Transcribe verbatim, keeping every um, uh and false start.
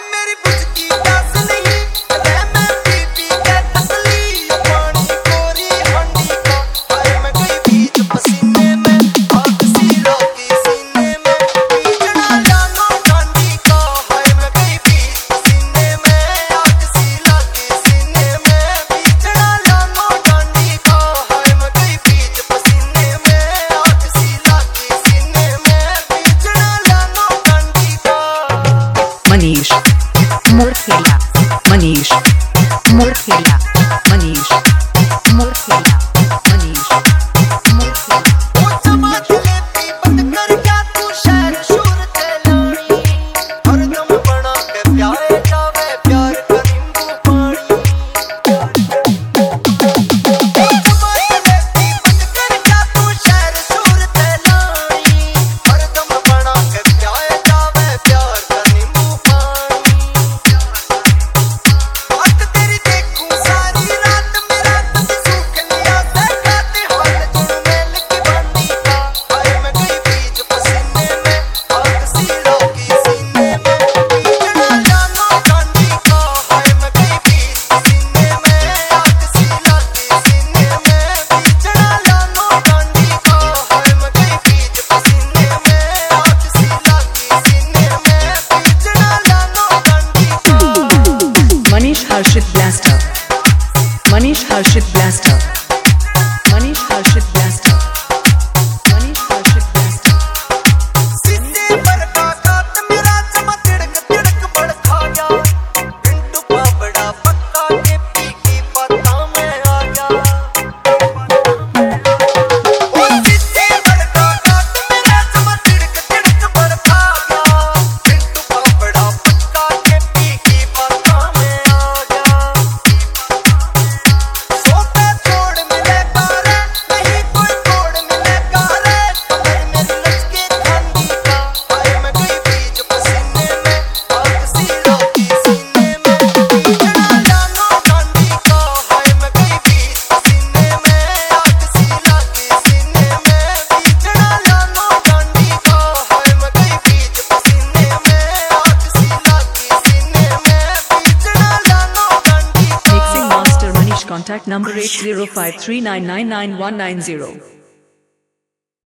मनीष मुरखेला मनीष मुरखेला मनीष मुरखेला Manish Harshit blaster Manish Harshit blaster Manish Harshit blaster Manish Harshit blaster सीने पर कागज मेरा जमा तिड़क तिड़क बढ़ खा गया पिंटू का बड़ा पक्का के पी की पता में आ गया ओ सीने पर कागज मेरा जमा तिड़क तिड़क बढ़ खा गया पिंटू का बड़ा पक्का के पी की पता में आ गया Contact number eight zero five three nine nine nine one nine zero.